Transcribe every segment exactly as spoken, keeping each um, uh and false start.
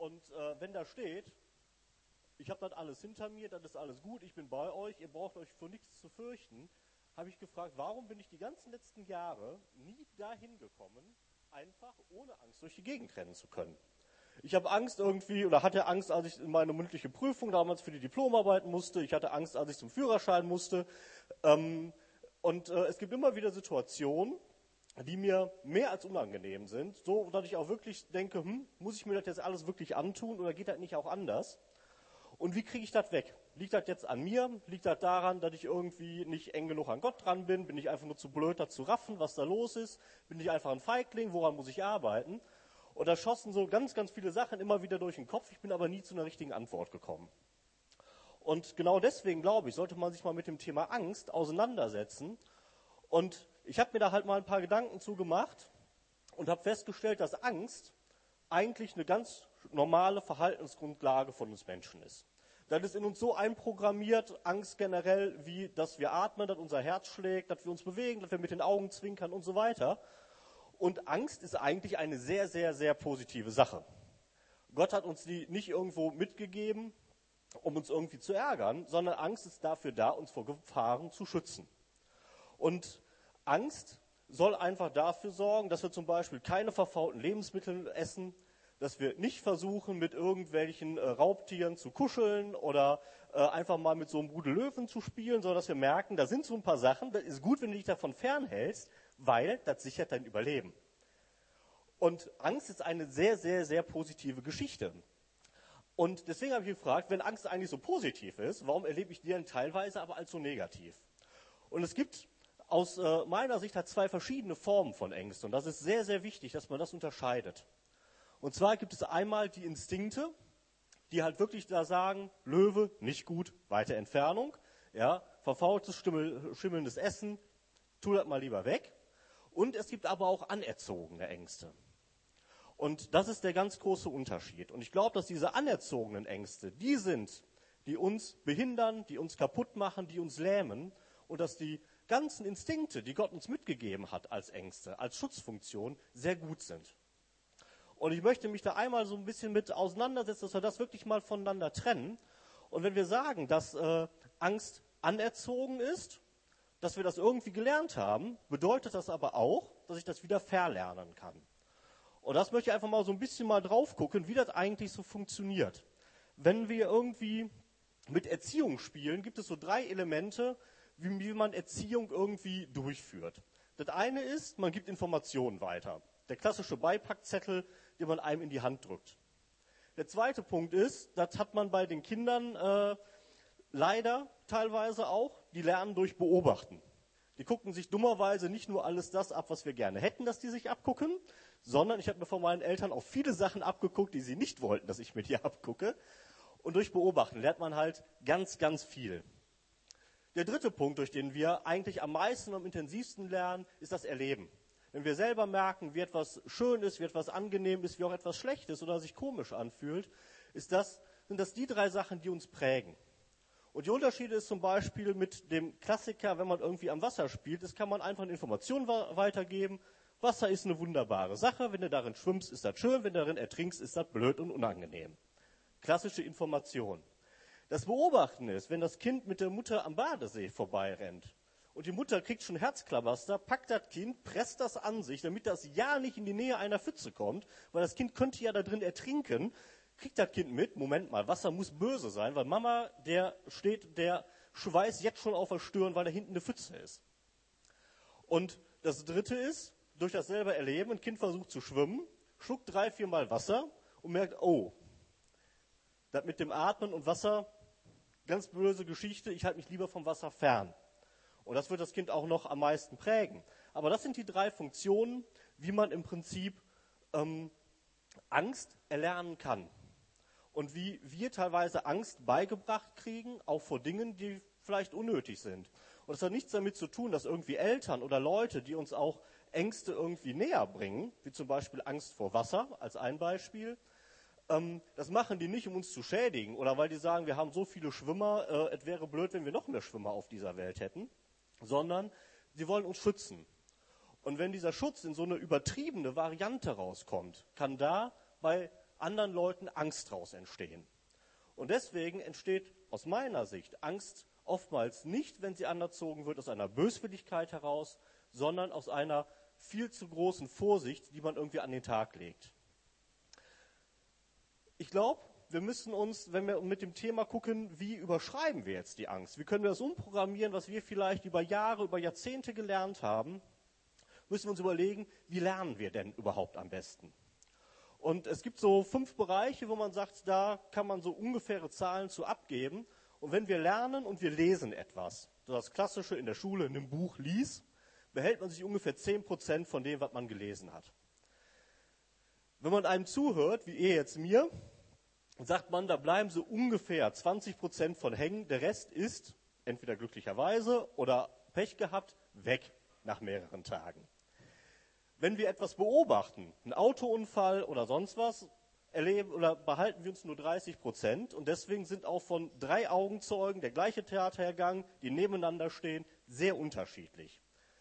Und äh, wenn da steht, ich habe das alles hinter mir, das ist alles gut, ich bin bei euch, ihr braucht euch vor nichts zu fürchten, habe ich gefragt, warum bin ich die ganzen letzten Jahre nie dahin gekommen, einfach ohne Angst durch die Gegend rennen zu können. Ich habe Angst irgendwie, oder hatte Angst, als ich in meine mündliche Prüfung damals für die Diplomarbeit musste. Ich hatte Angst, als ich zum Führerschein musste. Ähm, und äh, es gibt immer wieder Situationen, die mir mehr als unangenehm sind, so dass ich auch wirklich denke, hm, muss ich mir das jetzt alles wirklich antun oder geht das nicht auch anders? Und wie kriege ich das weg? Liegt das jetzt an mir? Liegt das daran, dass ich irgendwie nicht eng genug an Gott dran bin? Bin ich einfach nur zu blöd, da zu raffen, was da los ist? Bin ich einfach ein Feigling? Woran muss ich arbeiten? Und da schossen so ganz, ganz viele Sachen immer wieder durch den Kopf. Ich bin aber nie zu einer richtigen Antwort gekommen. Und genau deswegen, glaube ich, sollte man sich mal mit dem Thema Angst auseinandersetzen. Und ich habe mir da halt mal ein paar Gedanken zu gemacht und habe festgestellt, dass Angst eigentlich eine ganz normale Verhaltensgrundlage von uns Menschen ist. Das ist in uns so einprogrammiert, Angst generell, wie dass wir atmen, dass unser Herz schlägt, dass wir uns bewegen, dass wir mit den Augen zwinkern und so weiter. Und Angst ist eigentlich eine sehr, sehr, sehr positive Sache. Gott hat uns die nicht irgendwo mitgegeben, um uns irgendwie zu ärgern, sondern Angst ist dafür da, uns vor Gefahren zu schützen. Und Angst soll einfach dafür sorgen, dass wir zum Beispiel keine verfaulten Lebensmittel essen, dass wir nicht versuchen, mit irgendwelchen äh, Raubtieren zu kuscheln oder äh, einfach mal mit so einem Rudel Löwen zu spielen, sondern dass wir merken, da sind so ein paar Sachen, das ist gut, wenn du dich davon fernhältst, weil das sichert dein Überleben. Und Angst ist eine sehr, sehr, sehr positive Geschichte. Und deswegen habe ich gefragt, wenn Angst eigentlich so positiv ist, warum erlebe ich die dann teilweise aber als so negativ? Und es gibt aus äh, meiner Sicht halt zwei verschiedene Formen von Ängsten. Und das ist sehr, sehr wichtig, dass man das unterscheidet. Und zwar gibt es einmal die Instinkte, die halt wirklich da sagen, Löwe, nicht gut, weite Entfernung, ja, verfaultes, schimmelndes Essen, tu das mal lieber weg. Und es gibt aber auch anerzogene Ängste. Und das ist der ganz große Unterschied. Und ich glaube, dass diese anerzogenen Ängste, die sind, die uns behindern, die uns kaputt machen, die uns lähmen. Und dass die ganzen Instinkte, die Gott uns mitgegeben hat als Ängste, als Schutzfunktion, sehr gut sind. Und ich möchte mich da einmal so ein bisschen mit auseinandersetzen, dass wir das wirklich mal voneinander trennen. Und wenn wir sagen, dass äh, Angst anerzogen ist, dass wir das irgendwie gelernt haben, bedeutet das aber auch, dass ich das wieder verlernen kann. Und das möchte ich einfach mal so ein bisschen mal drauf gucken, wie das eigentlich so funktioniert. Wenn wir irgendwie mit Erziehung spielen, gibt es so drei Elemente, wie, wie man Erziehung irgendwie durchführt. Das eine ist, man gibt Informationen weiter. Der klassische Beipackzettel, den man einem in die Hand drückt. Der zweite Punkt ist, das hat man bei den Kindern äh, leider teilweise auch, die lernen durch Beobachten. Die gucken sich dummerweise nicht nur alles das ab, was wir gerne hätten, dass die sich abgucken, sondern ich habe mir von meinen Eltern auch viele Sachen abgeguckt, die sie nicht wollten, dass ich mir die abgucke. Und durch Beobachten lernt man halt ganz, ganz viel. Der dritte Punkt, durch den wir eigentlich am meisten und am intensivsten lernen, ist das Erleben. Wenn wir selber merken, wie etwas schön ist, wie etwas angenehm ist, wie auch etwas schlecht ist oder sich komisch anfühlt, ist das, sind das die drei Sachen, die uns prägen. Und die Unterschiede ist zum Beispiel mit dem Klassiker, wenn man irgendwie am Wasser spielt, das kann man einfach eine Information weitergeben. Wasser ist eine wunderbare Sache, wenn du darin schwimmst, ist das schön, wenn du darin ertrinkst, ist das blöd und unangenehm. Klassische Information. Das Beobachten ist, wenn das Kind mit der Mutter am Badesee vorbeirennt und die Mutter kriegt schon Herzklabaster, packt das Kind, presst das an sich, damit das ja nicht in die Nähe einer Pfütze kommt, weil das Kind könnte ja da drin ertrinken, kriegt das Kind mit, Moment mal, Wasser muss böse sein, weil Mama, der steht, der Schweiß jetzt schon auf der Stirn, weil da hinten eine Pfütze ist. Und das Dritte ist, durch das selber Erleben, ein Kind versucht zu schwimmen, schluckt drei, viermal Wasser und merkt, oh, das mit dem Atmen und Wasser, ganz böse Geschichte, ich halte mich lieber vom Wasser fern. Und das wird das Kind auch noch am meisten prägen. Aber das sind die drei Funktionen, wie man im Prinzip ähm, Angst erlernen kann. Und wie wir teilweise Angst beigebracht kriegen, auch vor Dingen, die vielleicht unnötig sind. Und das hat nichts damit zu tun, dass irgendwie Eltern oder Leute, die uns auch Ängste irgendwie näher bringen, wie zum Beispiel Angst vor Wasser als ein Beispiel, ähm, das machen die nicht, um uns zu schädigen oder weil die sagen, wir haben so viele Schwimmer, äh, es wäre blöd, wenn wir noch mehr Schwimmer auf dieser Welt hätten, sondern sie wollen uns schützen. Und wenn dieser Schutz in so eine übertriebene Variante rauskommt, kann da bei anderen Leuten Angst daraus entstehen. Und deswegen entsteht aus meiner Sicht Angst oftmals nicht, wenn sie anerzogen wird, aus einer Böswilligkeit heraus, sondern aus einer viel zu großen Vorsicht, die man irgendwie an den Tag legt. Ich glaube, wir müssen uns, wenn wir mit dem Thema gucken, wie überschreiben wir jetzt die Angst? Wie können wir das umprogrammieren, was wir vielleicht über Jahre, über Jahrzehnte gelernt haben, müssen wir uns überlegen, wie lernen wir denn überhaupt am besten? Und es gibt so fünf Bereiche, wo man sagt, da kann man so ungefähre Zahlen zu abgeben. Und wenn wir lernen und wir lesen etwas, das Klassische in der Schule, in einem Buch lies, behält man sich ungefähr zehn Prozent von dem, was man gelesen hat. Wenn man einem zuhört, wie ihr jetzt mir, sagt man, da bleiben so ungefähr zwanzig Prozent von hängen. Der Rest ist, entweder glücklicherweise oder Pech gehabt, weg nach mehreren Tagen. Wenn wir etwas beobachten, einen Autounfall oder sonst was, erleben oder behalten wir uns nur dreißig Prozent. Und deswegen sind auch von drei Augenzeugen der gleiche Tathergang, die nebeneinander stehen, sehr unterschiedlich.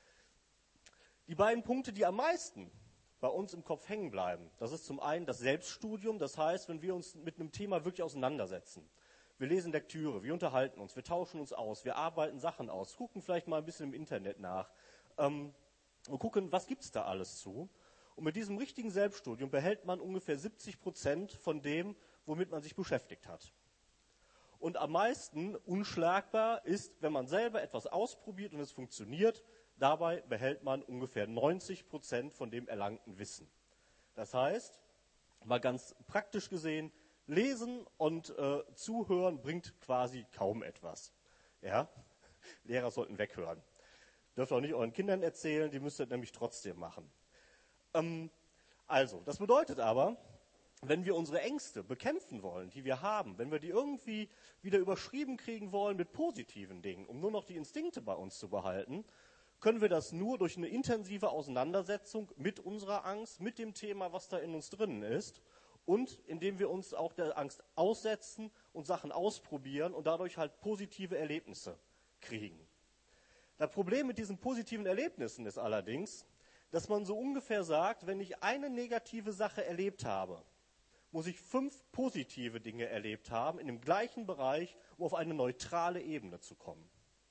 Die beiden Punkte, die am meisten bei uns im Kopf hängen bleiben, das ist zum einen das Selbststudium, das heißt, wenn wir uns mit einem Thema wirklich auseinandersetzen. Wir lesen Lektüre, wir unterhalten uns, wir tauschen uns aus, wir arbeiten Sachen aus, gucken vielleicht mal ein bisschen im Internet nach ähm, und gucken, was gibt es da alles zu. Und mit diesem richtigen Selbststudium behält man ungefähr siebzig Prozent von dem, womit man sich beschäftigt hat. Und am meisten unschlagbar ist, wenn man selber etwas ausprobiert und es funktioniert, dabei behält man ungefähr neunzig Prozent von dem erlangten Wissen. Das heißt, mal ganz praktisch gesehen, lesen und äh, zuhören bringt quasi kaum etwas. Ja? Lehrer sollten weghören. Dürft auch nicht euren Kindern erzählen, die müsst ihr nämlich trotzdem machen. Ähm, also, das bedeutet aber, wenn wir unsere Ängste bekämpfen wollen, die wir haben, wenn wir die irgendwie wieder überschrieben kriegen wollen mit positiven Dingen, um nur noch die Instinkte bei uns zu behalten, können wir das nur durch eine intensive Auseinandersetzung mit unserer Angst, mit dem Thema, was da in uns drinnen ist, und indem wir uns auch der Angst aussetzen und Sachen ausprobieren und dadurch halt positive Erlebnisse kriegen. Das Problem mit diesen positiven Erlebnissen ist allerdings, dass man so ungefähr sagt, wenn ich eine negative Sache erlebt habe, muss ich fünf positive Dinge erlebt haben in dem gleichen Bereich, um auf eine neutrale Ebene zu kommen.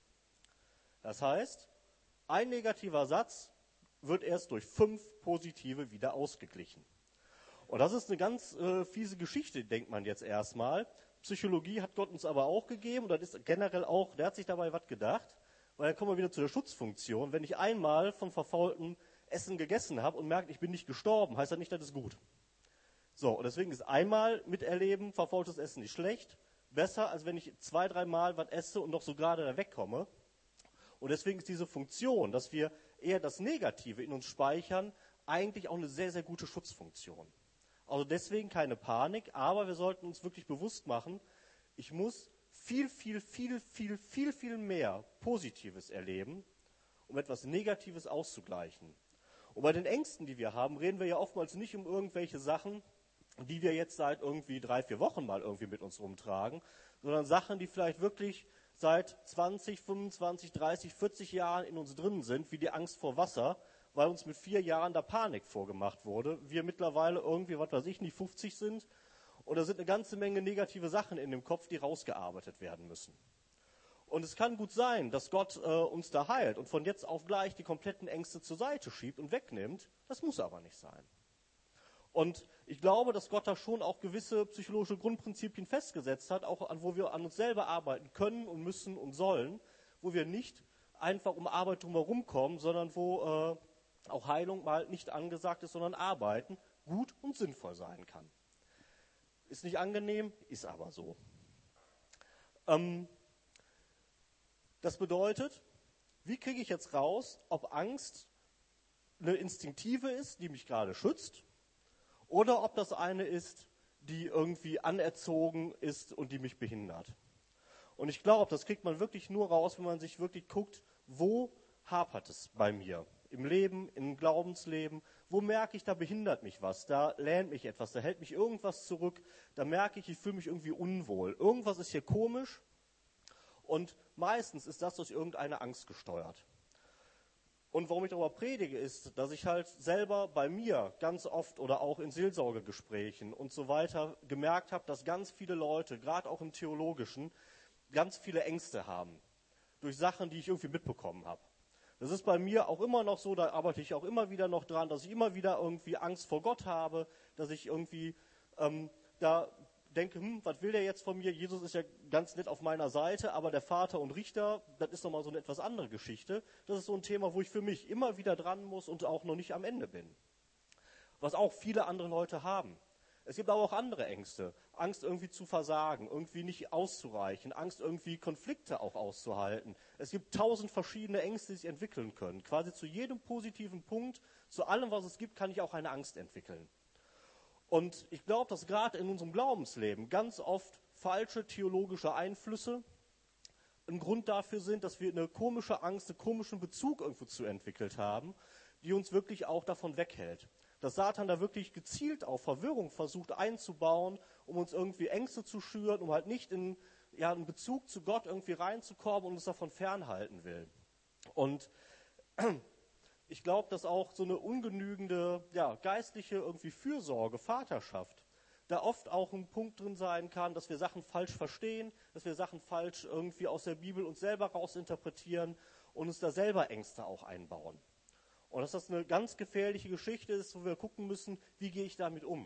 Das heißt, ein negativer Satz wird erst durch fünf positive wieder ausgeglichen. Und das ist eine ganz äh, fiese Geschichte, denkt man jetzt erstmal. Psychologie hat Gott uns aber auch gegeben und das ist generell auch, der hat sich dabei was gedacht, weil dann kommen wir wieder zu der Schutzfunktion. Wenn ich einmal von verfaultem Essen gegessen habe und merke, ich bin nicht gestorben, heißt das nicht, das ist gut. So, und deswegen ist einmal miterleben, verfaultes Essen nicht schlecht, besser, als wenn ich zwei, dreimal was esse und noch so gerade da wegkomme. Und deswegen ist diese Funktion, dass wir eher das Negative in uns speichern, eigentlich auch eine sehr, sehr gute Schutzfunktion. Also deswegen keine Panik, aber wir sollten uns wirklich bewusst machen, ich muss viel, viel, viel, viel, viel, viel mehr Positives erleben, um etwas Negatives auszugleichen. Und bei den Ängsten, die wir haben, reden wir ja oftmals nicht um irgendwelche Sachen, die wir jetzt seit irgendwie drei, vier Wochen mal irgendwie mit uns rumtragen, sondern Sachen, die vielleicht wirklich seit zwanzig, fünfundzwanzig, dreißig, vierzig Jahren in uns drin sind, wie die Angst vor Wasser, weil uns mit vier Jahren da Panik vorgemacht wurde. Wir mittlerweile irgendwie, was weiß ich, nicht fünfzig sind. Und da sind eine ganze Menge negative Sachen in dem Kopf, die rausgearbeitet werden müssen. Und es kann gut sein, dass Gott äh, uns da heilt und von jetzt auf gleich die kompletten Ängste zur Seite schiebt und wegnimmt. Das muss aber nicht sein. Und ich glaube, dass Gott da schon auch gewisse psychologische Grundprinzipien festgesetzt hat, auch an, wo wir an uns selber arbeiten können und müssen und sollen, wo wir nicht einfach um Arbeit drumherum kommen, sondern wo äh, auch Heilung mal nicht angesagt ist, sondern Arbeiten gut und sinnvoll sein kann. Ist nicht angenehm, ist aber so. Ähm, das bedeutet, wie kriege ich jetzt raus, ob Angst eine instinktive ist, die mich gerade schützt, oder ob das eine ist, die irgendwie anerzogen ist und die mich behindert. Und ich glaube, das kriegt man wirklich nur raus, wenn man sich wirklich guckt, wo hapert es bei mir? Im Leben, im Glaubensleben, wo merke ich, da behindert mich was, da lähmt mich etwas, da hält mich irgendwas zurück, da merke ich, ich fühle mich irgendwie unwohl. Irgendwas ist hier komisch und meistens ist das durch irgendeine Angst gesteuert. Und warum ich darüber predige, ist, dass ich halt selber bei mir ganz oft oder auch in Seelsorgegesprächen und so weiter gemerkt habe, dass ganz viele Leute, gerade auch im Theologischen, ganz viele Ängste haben. Durch Sachen, die ich irgendwie mitbekommen habe. Das ist bei mir auch immer noch so, da arbeite ich auch immer wieder noch dran, dass ich immer wieder irgendwie Angst vor Gott habe, dass ich irgendwie ähm, da denke, hm, was will der jetzt von mir? Jesus ist ja ganz nett auf meiner Seite, aber der Vater und Richter, das ist nochmal so eine etwas andere Geschichte. Das ist so ein Thema, wo ich für mich immer wieder dran muss und auch noch nicht am Ende bin. Was auch viele andere Leute haben. Es gibt aber auch andere Ängste. Angst irgendwie zu versagen, irgendwie nicht auszureichen, Angst irgendwie Konflikte auch auszuhalten. Es gibt tausend verschiedene Ängste, die sich entwickeln können. Quasi zu jedem positiven Punkt, zu allem, was es gibt, kann ich auch eine Angst entwickeln. Und ich glaube, dass gerade in unserem Glaubensleben ganz oft falsche theologische Einflüsse ein Grund dafür sind, dass wir eine komische Angst, einen komischen Bezug irgendwo zu entwickelt haben, die uns wirklich auch davon weghält. Dass Satan da wirklich gezielt auf Verwirrung versucht einzubauen, um uns irgendwie Ängste zu schüren, um halt nicht in ja, einen Bezug zu Gott irgendwie reinzukommen und uns davon fernhalten will. Und ich glaube, dass auch so eine ungenügende ja, geistliche irgendwie Fürsorge, Vaterschaft, da oft auch ein Punkt drin sein kann, dass wir Sachen falsch verstehen, dass wir Sachen falsch irgendwie aus der Bibel uns selber rausinterpretieren und uns da selber Ängste auch einbauen. Und dass das eine ganz gefährliche Geschichte ist, wo wir gucken müssen, wie gehe ich damit um.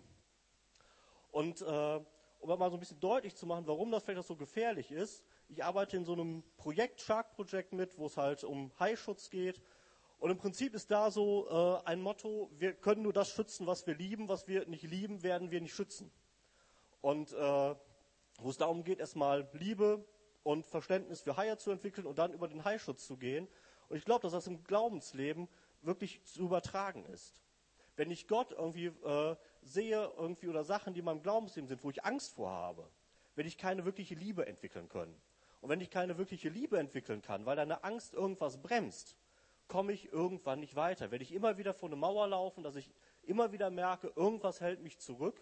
Und äh, um mal so ein bisschen deutlich zu machen, warum das vielleicht auch so gefährlich ist, ich arbeite in so einem Projekt, Shark Project mit, wo es halt um Haischutz geht. Und im Prinzip ist da so äh, ein Motto, wir können nur das schützen, was wir lieben, was wir nicht lieben, werden wir nicht schützen. Und äh, wo es darum geht, erstmal Liebe und Verständnis für Haie zu entwickeln und dann über den Haischutz zu gehen. Und ich glaube, dass das im Glaubensleben wirklich zu übertragen ist. Wenn ich Gott irgendwie äh, sehe irgendwie oder Sachen, die in meinem Glaubensleben sind, wo ich Angst vor habe, wenn ich keine wirkliche Liebe entwickeln kann. Und wenn ich keine wirkliche Liebe entwickeln kann, weil deine Angst irgendwas bremst, komme ich irgendwann nicht weiter. Werde ich immer wieder vor eine Mauer laufen, dass ich immer wieder merke, irgendwas hält mich zurück.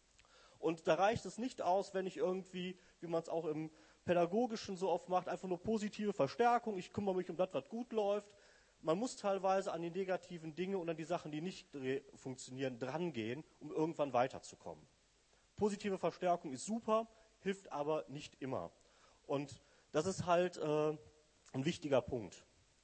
Und da reicht es nicht aus, wenn ich irgendwie, wie man es auch im Pädagogischen so oft macht, einfach nur positive Verstärkung, ich kümmere mich um das, was gut läuft. Man muss teilweise an die negativen Dinge und an die Sachen, die nicht funktionieren, drangehen, um irgendwann weiterzukommen. Positive Verstärkung ist super, hilft aber nicht immer. Und das ist halt äh, ein wichtiger Punkt.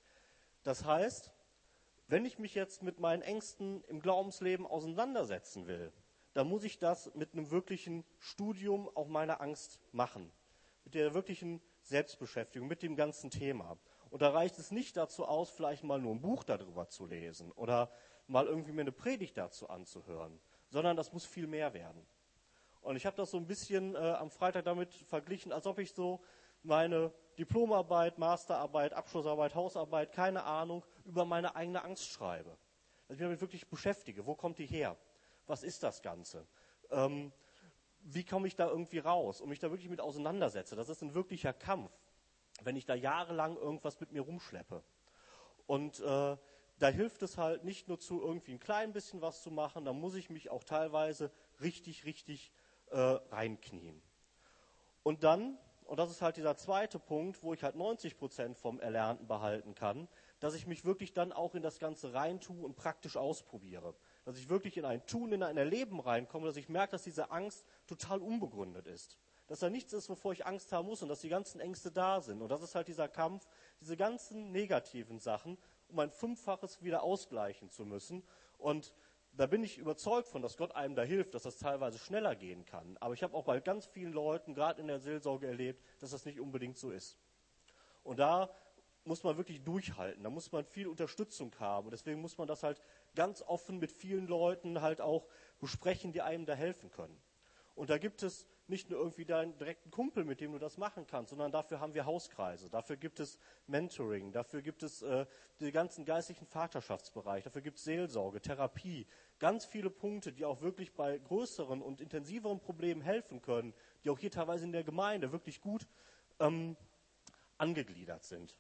Das heißt, wenn ich mich jetzt mit meinen Ängsten im Glaubensleben auseinandersetzen will, dann muss ich das mit einem wirklichen Studium auch meiner Angst machen. Mit der wirklichen Selbstbeschäftigung, mit dem ganzen Thema. Und da reicht es nicht dazu aus, vielleicht mal nur ein Buch darüber zu lesen oder mal irgendwie mir eine Predigt dazu anzuhören, sondern das muss viel mehr werden. Und ich habe das so ein bisschen äh, am Freitag damit verglichen, als ob ich so meine Diplomarbeit, Masterarbeit, Abschlussarbeit, Hausarbeit, keine Ahnung, über meine eigene Angst schreibe. Dass ich mich damit wirklich beschäftige. Wo kommt die her? Was ist das Ganze? Ähm, wie komme ich da irgendwie raus? Und mich da wirklich mit auseinandersetze. Das ist ein wirklicher Kampf, wenn ich da jahrelang irgendwas mit mir rumschleppe. Und äh, da hilft es halt nicht nur zu irgendwie ein klein bisschen was zu machen, da muss ich mich auch teilweise richtig, richtig äh, reinknien. Und dann, und das ist halt dieser zweite Punkt, wo ich halt neunzig Prozent vom Erlernten behalten kann, dass ich mich wirklich dann auch in das Ganze reintue und praktisch ausprobiere. Dass ich wirklich in ein Tun, in ein Erleben reinkomme, dass ich merke, dass diese Angst total unbegründet ist. Dass da nichts ist, wovor ich Angst haben muss und dass die ganzen Ängste da sind. Und das ist halt dieser Kampf, diese ganzen negativen Sachen, um ein Fünffaches wieder ausgleichen zu müssen. Und da bin ich überzeugt von, dass Gott einem da hilft, dass das teilweise schneller gehen kann. Aber ich habe auch bei ganz vielen Leuten, gerade in der Seelsorge, erlebt, dass das nicht unbedingt so ist. Und da muss man wirklich durchhalten, da muss man viel Unterstützung haben. Und deswegen muss man das halt ganz offen mit vielen Leuten halt auch besprechen, die einem da helfen können. Und da gibt es nicht nur irgendwie deinen direkten Kumpel, mit dem du das machen kannst, sondern dafür haben wir Hauskreise, dafür gibt es Mentoring, dafür gibt es äh, den ganzen geistlichen Vaterschaftsbereich, dafür gibt es Seelsorge, Therapie, ganz viele Punkte, die auch wirklich bei größeren und intensiveren Problemen helfen können, die auch hier teilweise in der Gemeinde wirklich gut ähm, angegliedert sind.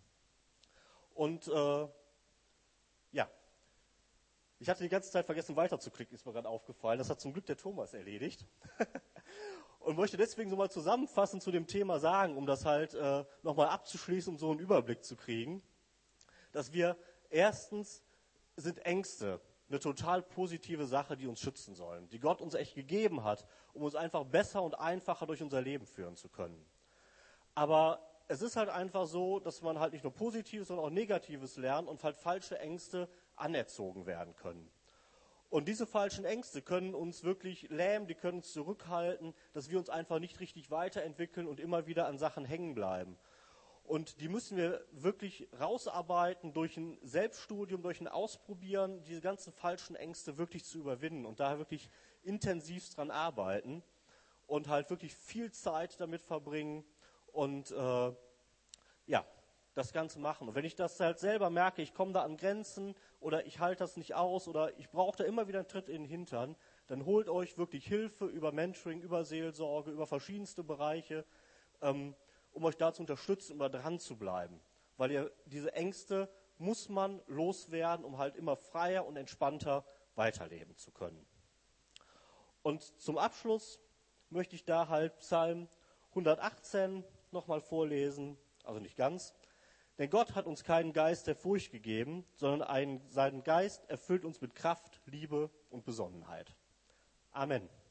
Und äh, ja, ich hatte die ganze Zeit vergessen weiterzuklicken, ist mir gerade aufgefallen. Das hat zum Glück der Thomas erledigt. Und möchte deswegen so mal zusammenfassend zu dem Thema sagen, um das halt äh, nochmal abzuschließen, um so einen Überblick zu kriegen, dass wir Erstens sind Ängste eine total positive Sache, die uns schützen sollen, die Gott uns echt gegeben hat, um uns einfach besser und einfacher durch unser Leben führen zu können. Aber es ist halt einfach so, dass man halt nicht nur Positives, sondern auch Negatives lernt und halt falsche Ängste anerzogen werden können. Und diese falschen Ängste können uns wirklich lähmen, die können uns zurückhalten, dass wir uns einfach nicht richtig weiterentwickeln und immer wieder an Sachen hängen bleiben. Und die müssen wir wirklich rausarbeiten durch ein Selbststudium, durch ein Ausprobieren, diese ganzen falschen Ängste wirklich zu überwinden und daher wirklich intensiv dran arbeiten und halt wirklich viel Zeit damit verbringen und äh, ja, das Ganze machen. Und wenn ich das halt selber merke, ich komme da an Grenzen oder ich halte das nicht aus oder ich brauche da immer wieder einen Tritt in den Hintern, dann holt euch wirklich Hilfe über Mentoring, über Seelsorge, über verschiedenste Bereiche, ähm, um euch da zu unterstützen, immer dran zu bleiben. Weil ihr diese Ängste muss man loswerden, um halt immer freier und entspannter weiterleben zu können. Und zum Abschluss möchte ich da halt Psalm hundertachtzehn nochmal vorlesen, also nicht ganz. Denn Gott hat uns keinen Geist der Furcht gegeben, sondern einen, seinen Geist erfüllt uns mit Kraft, Liebe und Besonnenheit. Amen.